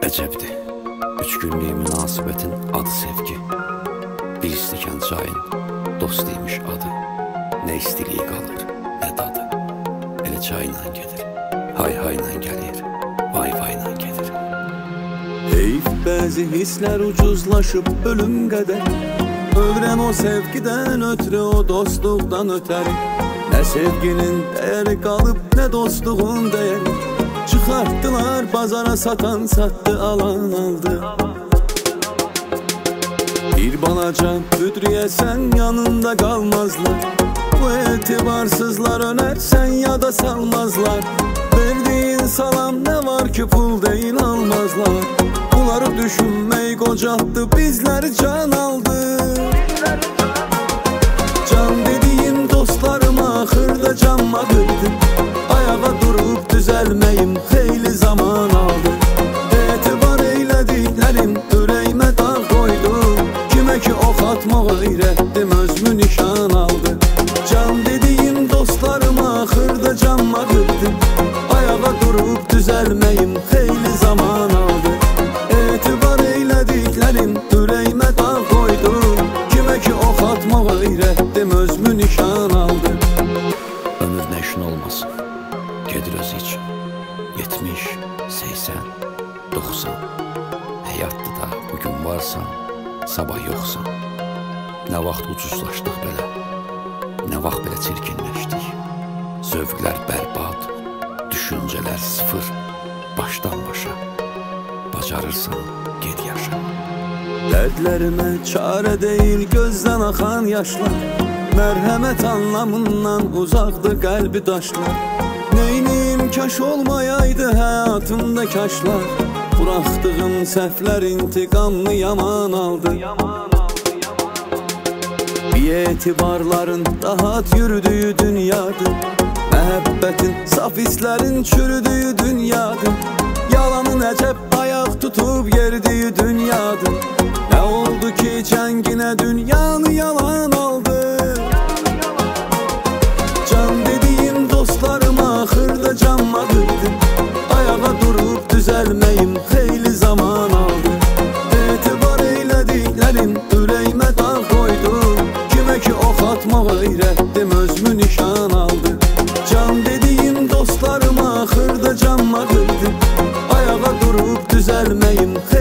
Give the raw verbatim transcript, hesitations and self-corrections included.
Əcəbdir, üç günlük münasibətin adı sevgi. Bir stəkan çayın dost imiş adı. Nə istiliyi qalır, nə dadı. Elə çayla gedir, hay-hayla gəlir, vay-vayla gedir. Heyf bəzi hisslər ucuzlaşıb ölüm qədər. Ölürəm o sevgidən ötürü, o dostluqdan ötəri. Nə sevginin dəyəri qalıb, nə dostluğun dəyəri. Çıxartdılar bazara, satan sattı, alan aldı. Bir balaca büdriyə sən yanında qalmazlar. Bu etibarsızlar ölər, sən yada salmazlar. Verdiyin salam nə var ki pul deyil almazlar. Bunları düşünmək qocaltdı, bizləri can aldı. Can dediyim dostlarıma axırda canma qırdı. Ayağa durub düzəlməyim xeyli zaman aldı. Etibar eylədiklərim ürəyimə dağ qoydu. Kimə ki ox atmaq öyrətdim, özümü nişan aldı. Can dediyim dostlarıma axırda canma qırdı. Ayağa durub düzəlməyim xeyli zaman aldı. Etibar eylədiklərim ürəyimə dağ qoydu. Kimə ki ox atmaq öyrətdim, özümü nişan aldı. Ömür nə işin olmasın, gedir özü için. Yetmiş, səksən, doxsan. Həyatda da bugün varsan, sabah yoxsan. Nə vaxt ucuzlaşdıq belə, nə vaxt belə çirkinləşdik. Zövqlər bərbad, düşüncələr sıfır, başdan başa. Bacarırsan, ged yaşa. Dərdlərimə çarə deyil gözdən axan yaşlar. Mərhəmət anlamından uzaqdı qəlbi daşlar. Neynim kaş olmayaydı həyatımda kaşlar. Buraxdığım səhvlər intiqamını yaman aldı. Bir etibarların rahat yürüdüyü dünyadır. Məhəbbətin saf hisslərin çürüdüyü dünyadır. Yalanın əcəb ayaq tutub yerdiyi dünyadır. Nə oldu ki cənginə dünyanı yalan aldı. Can dediyim dostlarıma axırda canma qırdı. Ayağa durub düzəlməyim xeyli zaman aldı. Etibar eylədiklərim ürəyimə dağ qoydu. Kimə ki ox atmaq öyrətdim, özümü nişan aldı. Can dediyim dostlarıma axırda canma qırdı. Ayağa durub düzəlməyim